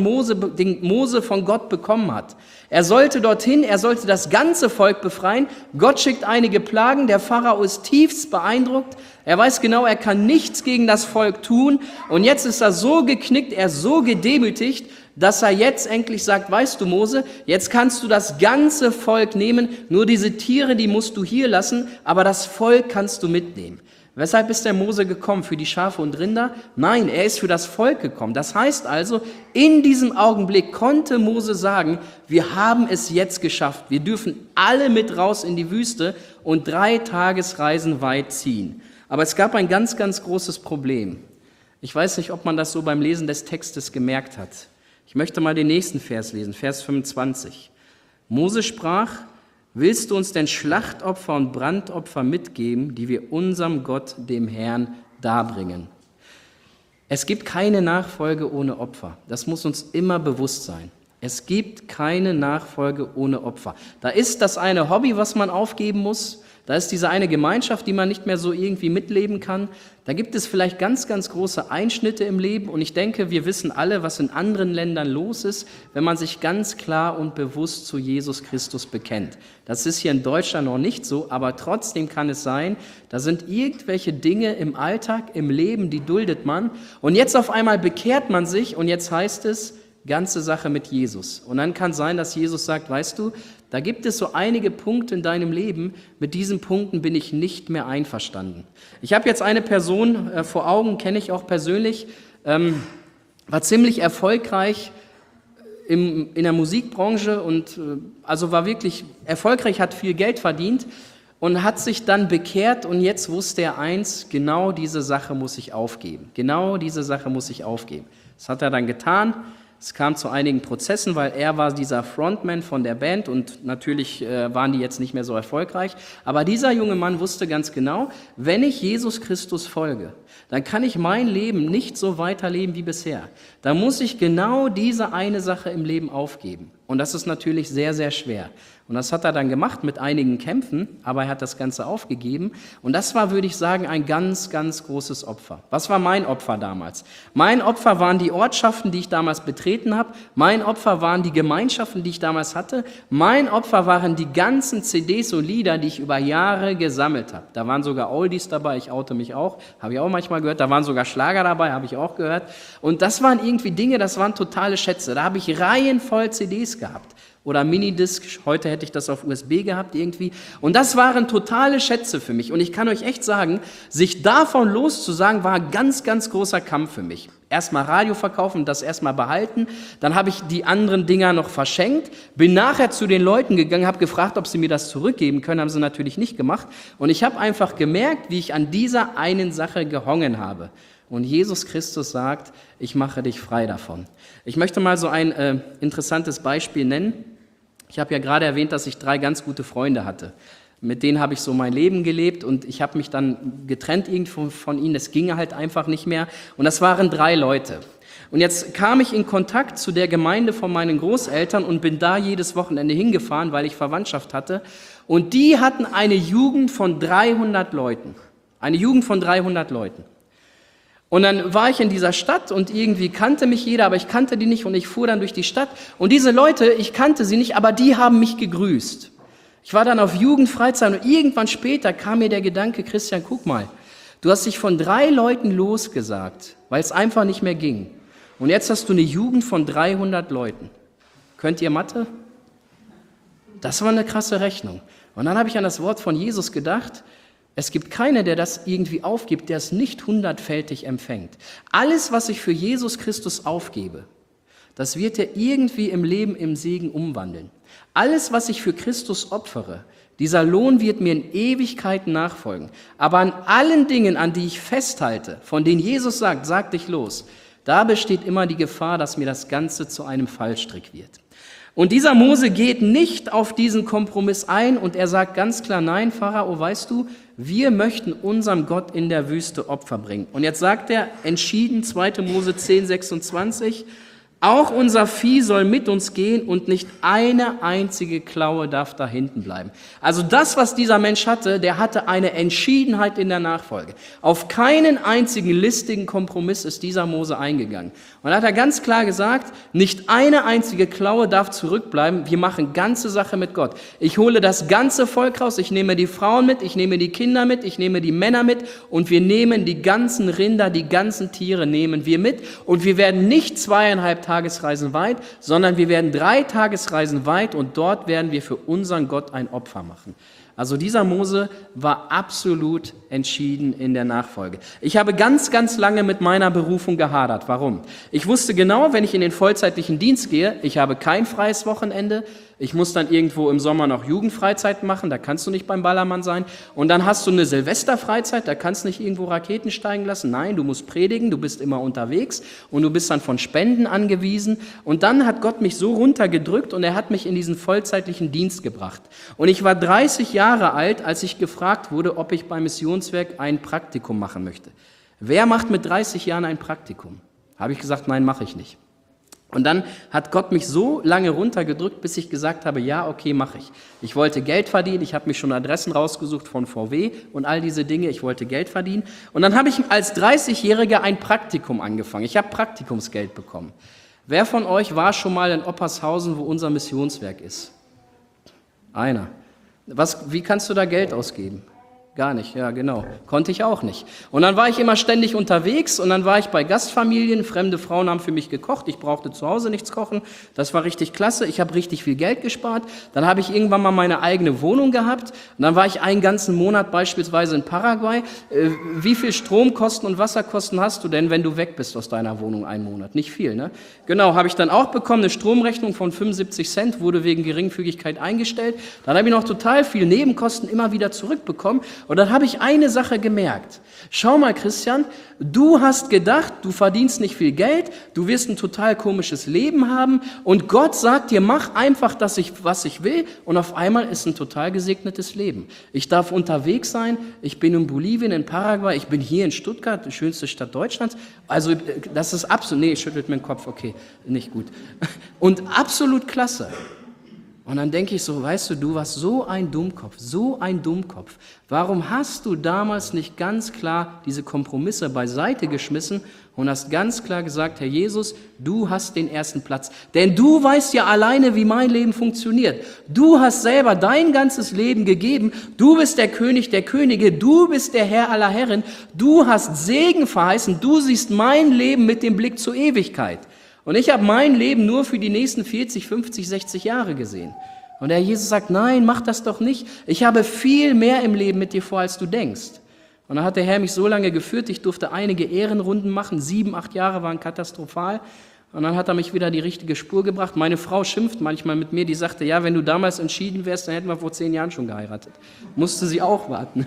Mose von Gott bekommen hat. Er sollte dorthin, er sollte das ganze Volk befreien. Gott schickt einige Plagen, der Pharao ist tiefst beeindruckt. Er weiß genau, er kann nichts gegen das Volk tun. Und jetzt ist er so geknickt, er ist so gedemütigt, dass er jetzt endlich sagt, weißt du Mose, jetzt kannst du das ganze Volk nehmen, nur diese Tiere, die musst du hier lassen, aber das Volk kannst du mitnehmen. Weshalb ist der Mose gekommen? Für die Schafe und Rinder? Nein, er ist für das Volk gekommen. Das heißt also, in diesem Augenblick konnte Mose sagen, wir haben es jetzt geschafft. Wir dürfen alle mit raus in die Wüste und 3 Tagesreisen weit ziehen. Aber es gab ein ganz, ganz großes Problem. Ich weiß nicht, ob man das so beim Lesen des Textes gemerkt hat. Ich möchte mal den nächsten Vers lesen, Vers 25. Mose sprach, willst du uns denn Schlachtopfer und Brandopfer mitgeben, die wir unserem Gott, dem Herrn, darbringen? Es gibt keine Nachfolge ohne Opfer. Das muss uns immer bewusst sein. Es gibt keine Nachfolge ohne Opfer. Da ist das eine Hobby, was man aufgeben muss. Da ist diese eine Gemeinschaft, die man nicht mehr so irgendwie mitleben kann. Da gibt es vielleicht ganz, ganz große Einschnitte im Leben. Und ich denke, wir wissen alle, was in anderen Ländern los ist, wenn man sich ganz klar und bewusst zu Jesus Christus bekennt. Das ist hier in Deutschland noch nicht so, aber trotzdem kann es sein, da sind irgendwelche Dinge im Alltag, im Leben, die duldet man. Und jetzt auf einmal bekehrt man sich und jetzt heißt es, ganze Sache mit Jesus. Und dann kann sein, dass Jesus sagt, weißt du, da gibt es so einige Punkte in deinem Leben, mit diesen Punkten bin ich nicht mehr einverstanden. Ich habe jetzt eine Person vor Augen, kenne ich auch persönlich, war ziemlich erfolgreich in der Musikbranche und also war wirklich erfolgreich, hat viel Geld verdient und hat sich dann bekehrt und jetzt wusste er eins, genau diese Sache muss ich aufgeben. Genau diese Sache muss ich aufgeben. Das hat er dann getan. Es kam zu einigen Prozessen, weil er war dieser Frontman von der Band und natürlich waren die jetzt nicht mehr so erfolgreich. Aber dieser junge Mann wusste ganz genau, wenn ich Jesus Christus folge, dann kann ich mein Leben nicht so weiterleben wie bisher. Da muss ich genau diese eine Sache im Leben aufgeben. Und das ist natürlich sehr, sehr schwer. Und das hat er dann gemacht mit einigen Kämpfen, aber er hat das Ganze aufgegeben. Und das war, würde ich sagen, ein ganz, ganz großes Opfer. Was war mein Opfer damals? Mein Opfer waren die Ortschaften, die ich damals betreten habe. Mein Opfer waren die Gemeinschaften, die ich damals hatte. Mein Opfer waren die ganzen CDs und Lieder, die ich über Jahre gesammelt habe. Da waren sogar Oldies dabei, ich oute mich auch, habe ich auch manchmal gehört. Da waren sogar Schlager dabei, habe ich auch gehört. Und das waren irgendwie Dinge, das waren totale Schätze. Da habe ich Reihen voll CDs gehabt. Oder Minidisc, heute hätte ich das auf USB gehabt irgendwie. Und das waren totale Schätze für mich. Und ich kann euch echt sagen, sich davon loszusagen, war ein ganz, ganz großer Kampf für mich. Erstmal Radio verkaufen, das erstmal behalten. Dann habe ich die anderen Dinger noch verschenkt. Bin nachher zu den Leuten gegangen, habe gefragt, ob sie mir das zurückgeben können. Haben sie natürlich nicht gemacht. Und ich habe einfach gemerkt, wie ich an dieser einen Sache gehongen habe. Und Jesus Christus sagt, ich mache dich frei davon. Ich möchte mal so ein interessantes Beispiel nennen. Ich habe ja gerade erwähnt, dass ich 3 ganz gute Freunde hatte. Mit denen habe ich so mein Leben gelebt und ich habe mich dann getrennt irgendwo von ihnen. Es ging halt einfach nicht mehr. Und das waren 3 Leute. Und jetzt kam ich in Kontakt zu der Gemeinde von meinen Großeltern und bin da jedes Wochenende hingefahren, weil ich Verwandtschaft hatte. Und die hatten eine Jugend von 300 Leuten. Eine Jugend von 300 Leuten. Und dann war ich in dieser Stadt und irgendwie kannte mich jeder, aber ich kannte die nicht und ich fuhr dann durch die Stadt. Und diese Leute, ich kannte sie nicht, aber die haben mich gegrüßt. Ich war dann auf Jugendfreizeit und irgendwann später kam mir der Gedanke, Christian, guck mal, du hast dich von 3 Leuten losgesagt, weil es einfach nicht mehr ging. Und jetzt hast du eine Jugend von 300 Leuten. Könnt ihr Mathe? Das war eine krasse Rechnung. Und dann habe ich an das Wort von Jesus gedacht. Es gibt keinen, der das irgendwie aufgibt, der es nicht 100-fältig empfängt. Alles, was ich für Jesus Christus aufgebe, das wird er irgendwie im Leben im Segen umwandeln. Alles, was ich für Christus opfere, dieser Lohn wird mir in Ewigkeit nachfolgen. Aber an allen Dingen, an die ich festhalte, von denen Jesus sagt, sag dich los, da besteht immer die Gefahr, dass mir das Ganze zu einem Fallstrick wird. Und dieser Mose geht nicht auf diesen Kompromiss ein und er sagt ganz klar, nein, Pharao, weißt du, wir möchten unserem Gott in der Wüste Opfer bringen. Und jetzt sagt er entschieden, 2. Mose 10, 26, Auch unser Vieh soll mit uns gehen und nicht eine einzige Klaue darf da hinten bleiben. Also das, was dieser Mensch hatte, der hatte eine Entschiedenheit in der Nachfolge. Auf keinen einzigen listigen Kompromiss ist dieser Mose eingegangen. Und da hat er ganz klar gesagt, nicht eine einzige Klaue darf zurückbleiben. Wir machen ganze Sache mit Gott. Ich hole das ganze Volk raus, ich nehme die Frauen mit, ich nehme die Kinder mit, ich nehme die Männer mit und wir nehmen die ganzen Rinder, die ganzen Tiere nehmen wir mit und wir werden nicht 2,5 Tagesreisen weit, sondern wir werden 3 Tagesreisen weit und dort werden wir für unseren Gott ein Opfer machen. Also dieser Mose war absolut entschieden in der Nachfolge. Ich habe ganz, ganz lange mit meiner Berufung gehadert. Warum? Ich wusste genau, wenn ich in den vollzeitlichen Dienst gehe, ich habe kein freies Wochenende, ich muss dann irgendwo im Sommer noch Jugendfreizeit machen, da kannst du nicht beim Ballermann sein. Und dann hast du eine Silvesterfreizeit, da kannst du nicht irgendwo Raketen steigen lassen. Nein, du musst predigen, du bist immer unterwegs und du bist dann von Spenden angewiesen. Und dann hat Gott mich so runtergedrückt und er hat mich in diesen vollzeitlichen Dienst gebracht. Und ich war 30 Jahre alt, als ich gefragt wurde, ob ich beim Missionswerk ein Praktikum machen möchte. Wer macht mit 30 Jahren ein Praktikum? Habe ich gesagt, nein, mache ich nicht. Und dann hat Gott mich so lange runtergedrückt, bis ich gesagt habe, ja, okay, mache ich. Ich wollte Geld verdienen, ich habe mich schon Adressen rausgesucht von VW und all diese Dinge, ich wollte Geld verdienen. Und dann habe ich als 30-Jähriger ein Praktikum angefangen. Ich habe Praktikumsgeld bekommen. Wer von euch war schon mal in Oppershausen, wo unser Missionswerk ist? Einer. Wie kannst du da Geld ausgeben? Gar nicht, ja genau. Konnte ich auch nicht. Und dann war ich immer ständig unterwegs und dann war ich bei Gastfamilien, fremde Frauen haben für mich gekocht, ich brauchte zu Hause nichts kochen, das war richtig klasse, ich habe richtig viel Geld gespart. Dann habe ich irgendwann mal meine eigene Wohnung gehabt und dann war ich einen ganzen Monat beispielsweise in Paraguay. Wie viel Stromkosten und Wasserkosten hast du denn, wenn du weg bist aus deiner Wohnung einen Monat? Nicht viel, ne? Genau, habe ich dann auch bekommen, eine Stromrechnung von 75 Cent, wurde wegen Geringfügigkeit eingestellt. Dann habe ich noch total viel Nebenkosten immer wieder zurückbekommen. Und dann habe ich eine Sache gemerkt. Schau mal, Christian, du hast gedacht, du verdienst nicht viel Geld, du wirst ein total komisches Leben haben und Gott sagt dir, mach einfach, was ich will und auf einmal ist ein total gesegnetes Leben. Ich darf unterwegs sein, ich bin in Bolivien, in Paraguay, ich bin hier in Stuttgart, die schönste Stadt Deutschlands. Also das ist absolut, nee, schüttelt mir den Kopf, okay, nicht gut. Und absolut klasse. Und dann denke ich so, weißt du, du warst so ein Dummkopf. Warum hast du damals nicht ganz klar diese Kompromisse beiseite geschmissen und hast ganz klar gesagt, Herr Jesus, du hast den ersten Platz. Denn du weißt ja alleine, wie mein Leben funktioniert. Du hast selber dein ganzes Leben gegeben. Du bist der König der Könige. Du bist der Herr aller Herren. Du hast Segen verheißen. Du siehst mein Leben mit dem Blick zur Ewigkeit. Und ich habe mein Leben nur für die nächsten 40, 50, 60 Jahre gesehen. Und der Jesus sagt, nein, mach das doch nicht. Ich habe viel mehr im Leben mit dir vor, als du denkst. Und dann hat der Herr mich so lange geführt, ich durfte einige Ehrenrunden machen. 7, 8 Jahre waren katastrophal. Und dann hat er mich wieder die richtige Spur gebracht. Meine Frau schimpft manchmal mit mir, die sagte, ja, wenn du damals entschieden wärst, dann hätten wir vor 10 Jahren schon geheiratet. Musste sie auch warten.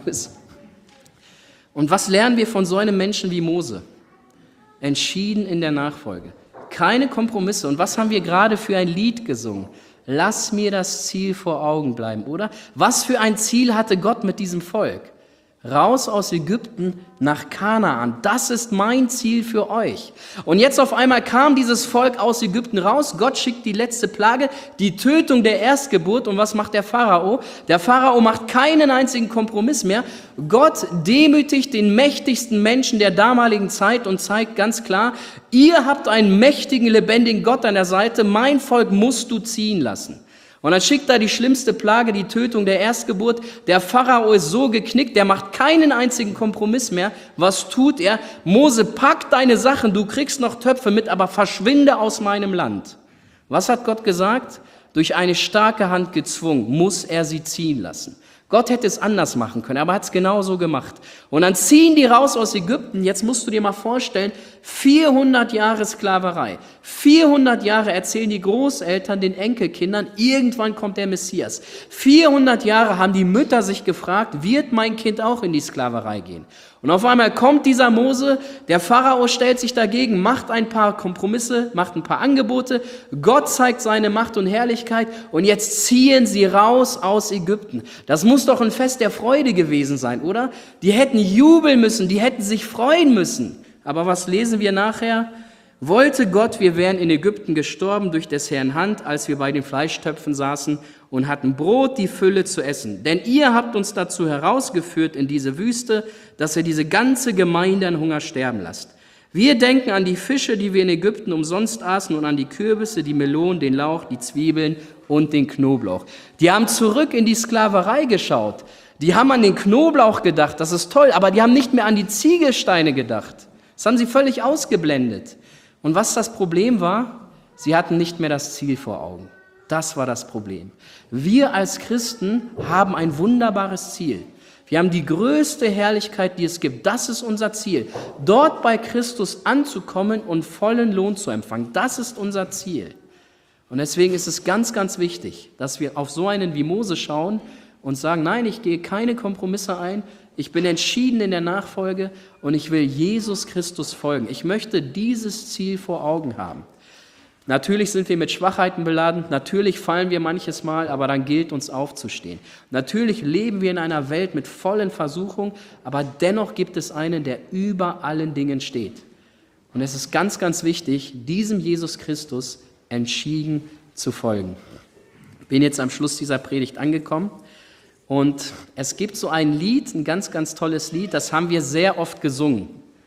Und was lernen wir von so einem Menschen wie Mose? Entschieden in der Nachfolge. Keine Kompromisse. Und was haben wir gerade für ein Lied gesungen? Lass mir das Ziel vor Augen bleiben, oder? Was für ein Ziel hatte Gott mit diesem Volk? Raus aus Ägypten nach Kanaan. Das ist mein Ziel für euch. Und jetzt auf einmal kam dieses Volk aus Ägypten raus. Gott schickt die letzte Plage, die Tötung der Erstgeburt. Und was macht der Pharao? Der Pharao macht keinen einzigen Kompromiss mehr. Gott demütigt den mächtigsten Menschen der damaligen Zeit und zeigt ganz klar, ihr habt einen mächtigen, lebendigen Gott an der Seite. Mein Volk musst du ziehen lassen. Und dann schickt er die schlimmste Plage, die Tötung der Erstgeburt. Der Pharao ist so geknickt, der macht keinen einzigen Kompromiss mehr. Was tut er? Mose, pack deine Sachen, du kriegst noch Töpfe mit, aber verschwinde aus meinem Land. Was hat Gott gesagt? Durch eine starke Hand gezwungen, muss er sie ziehen lassen. Gott hätte es anders machen können, aber er hat es genauso gemacht. Und dann ziehen die raus aus Ägypten. Jetzt musst du dir mal vorstellen, 400 Jahre Sklaverei. 400 Jahre erzählen die Großeltern den Enkelkindern, irgendwann kommt der Messias. 400 Jahre haben die Mütter sich gefragt, wird mein Kind auch in die Sklaverei gehen? Und auf einmal kommt dieser Mose, der Pharao stellt sich dagegen, macht ein paar Kompromisse, macht ein paar Angebote, Gott zeigt seine Macht und Herrlichkeit und jetzt ziehen sie raus aus Ägypten. Das muss doch ein Fest der Freude gewesen sein, oder? Die hätten jubeln müssen, die hätten sich freuen müssen. Aber was lesen wir nachher? Wollte Gott, wir wären in Ägypten gestorben durch des Herrn Hand, als wir bei den Fleischtöpfen saßen und hatten Brot die Fülle zu essen. Denn ihr habt uns dazu herausgeführt in diese Wüste, dass ihr diese ganze Gemeinde an Hunger sterben lasst. Wir denken an die Fische, die wir in Ägypten umsonst aßen und an die Kürbisse, die Melonen, den Lauch, die Zwiebeln und den Knoblauch. Die haben zurück in die Sklaverei geschaut. Die haben an den Knoblauch gedacht, das ist toll, aber die haben nicht mehr an die Ziegelsteine gedacht. Das haben sie völlig ausgeblendet. Und was das Problem war? Sie hatten nicht mehr das Ziel vor Augen. Das war das Problem. Wir als Christen haben ein wunderbares Ziel. Wir haben die größte Herrlichkeit, die es gibt. Das ist unser Ziel. Dort bei Christus anzukommen und vollen Lohn zu empfangen. Das ist unser Ziel. Und deswegen ist es ganz, ganz wichtig, dass wir auf so einen wie Mose schauen und sagen, nein, ich gehe keine Kompromisse ein. Ich bin entschieden in der Nachfolge und ich will Jesus Christus folgen. Ich möchte dieses Ziel vor Augen haben. Natürlich sind wir mit Schwachheiten beladen, natürlich fallen wir manches Mal, aber dann gilt uns aufzustehen. Natürlich leben wir in einer Welt mit vollen Versuchungen, aber dennoch gibt es einen, der über allen Dingen steht. Und es ist ganz, ganz wichtig, diesem Jesus Christus entschieden zu folgen. Ich bin jetzt am Schluss dieser Predigt angekommen. Und es gibt so ein Lied, ein ganz, ganz tolles Lied, das haben wir sehr oft gesungen.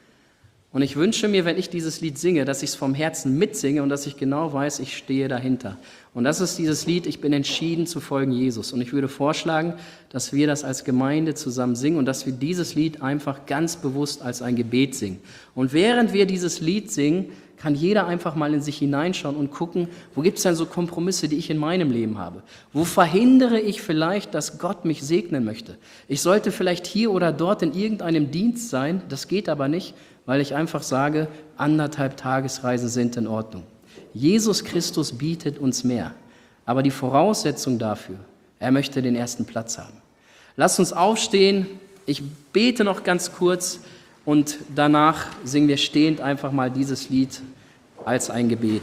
Und ich wünsche mir, wenn ich dieses Lied singe, dass ich es vom Herzen mitsinge und dass ich genau weiß, ich stehe dahinter. Und das ist dieses Lied, ich bin entschieden zu folgen Jesus. Und ich würde vorschlagen, dass wir das als Gemeinde zusammen singen und dass wir dieses Lied einfach ganz bewusst als ein Gebet singen. Und während wir dieses Lied singen, kann jeder einfach mal in sich hineinschauen und gucken, wo gibt es denn so Kompromisse, die ich in meinem Leben habe? Wo verhindere ich vielleicht, dass Gott mich segnen möchte? Ich sollte vielleicht hier oder dort in irgendeinem Dienst sein, das geht aber nicht, weil ich einfach sage, 1,5 Tagesreisen sind in Ordnung. Jesus Christus bietet uns mehr, aber die Voraussetzung dafür, er möchte den ersten Platz haben. Lasst uns aufstehen, ich bete noch ganz kurz und danach singen wir stehend einfach mal dieses Lied als ein Gebet.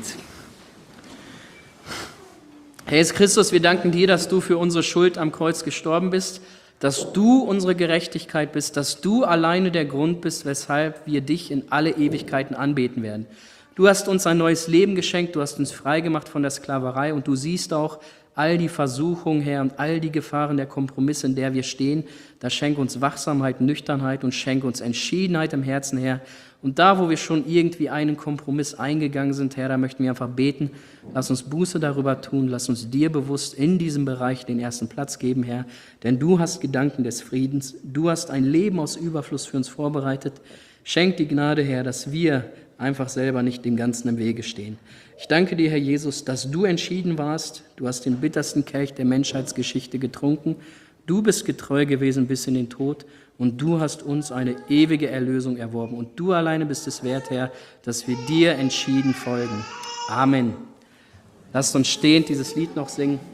Herr Jesus Christus, wir danken dir, dass du für unsere Schuld am Kreuz gestorben bist, dass du unsere Gerechtigkeit bist, dass du alleine der Grund bist, weshalb wir dich in alle Ewigkeiten anbeten werden. Du hast uns ein neues Leben geschenkt, du hast uns freigemacht von der Sklaverei und du siehst auch all die Versuchungen, Herr, und all die Gefahren der Kompromisse, in der wir stehen. Da schenk uns Wachsamkeit, Nüchternheit und schenk uns Entschiedenheit im Herzen, Herr. Und da, wo wir schon irgendwie einen Kompromiss eingegangen sind, Herr, da möchten wir einfach beten. Lass uns Buße darüber tun, lass uns dir bewusst in diesem Bereich den ersten Platz geben, Herr. Denn du hast Gedanken des Friedens, du hast ein Leben aus Überfluss für uns vorbereitet. Schenk die Gnade, Herr, dass wir einfach selber nicht dem Ganzen im Wege stehen. Ich danke dir, Herr Jesus, dass du entschieden warst. Du hast den bittersten Kelch der Menschheitsgeschichte getrunken. Du bist getreu gewesen bis in den Tod und du hast uns eine ewige Erlösung erworben. Und du alleine bist es wert, Herr, dass wir dir entschieden folgen. Amen. Lasst uns stehend dieses Lied noch singen.